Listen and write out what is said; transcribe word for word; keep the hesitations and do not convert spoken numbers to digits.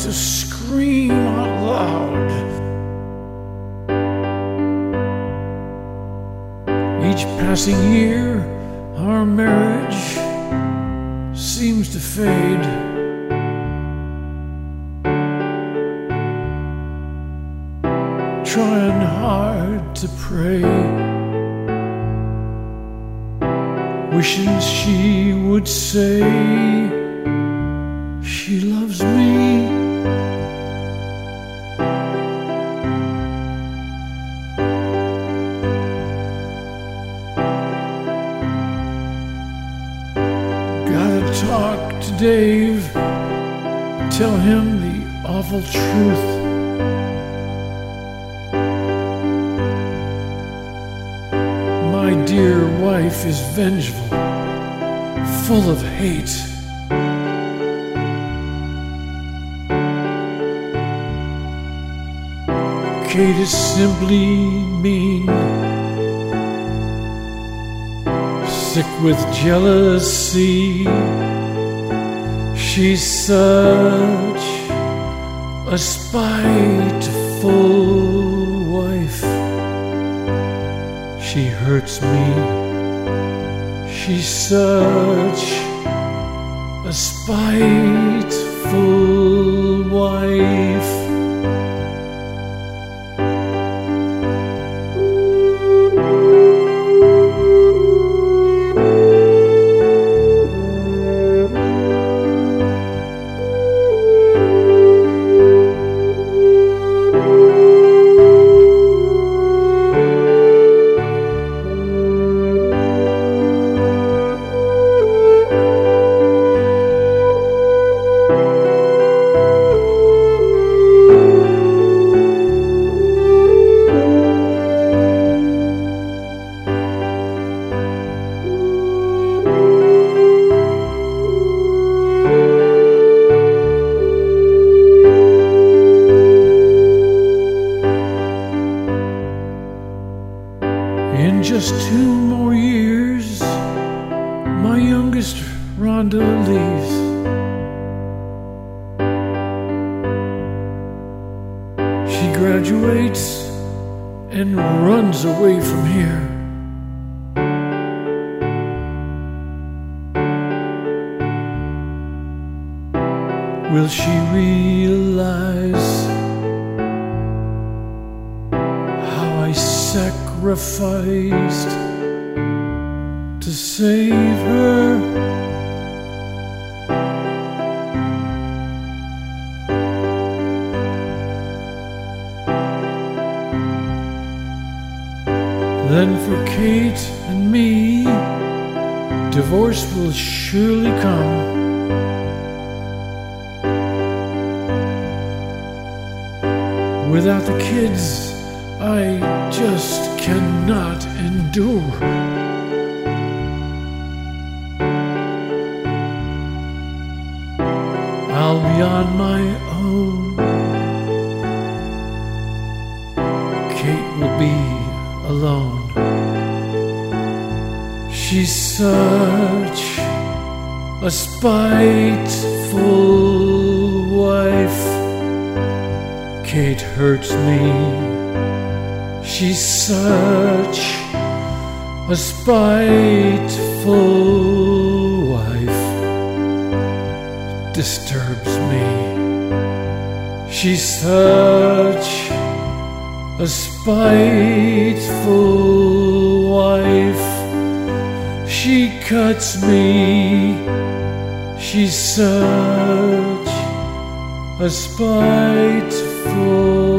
to scream out loud. Each passing year, our marriage seems to fade. Trying hard to pray, wishing she would say she loves me. Gotta talk to Dave, tell him the awful truth. My dear wife is vengeful, full of hate. Kate is simply mean, sick with jealousy. She's such a spiteful wife. She hurts me. She's such a spiteful wife. In just two more years, my youngest Rhonda leaves. She graduates and runs away from here. Will she realize how I sacrificed to save her? Then for Kate and me, divorce will surely come. Without the kids, I just cannot endure. I'll be on my own. Kate will be alone. She's such a spiteful wife. Kate hurts me. She's such a spiteful wife. Disturbs me. She's such a spiteful wife. She cuts me. She's such a spiteful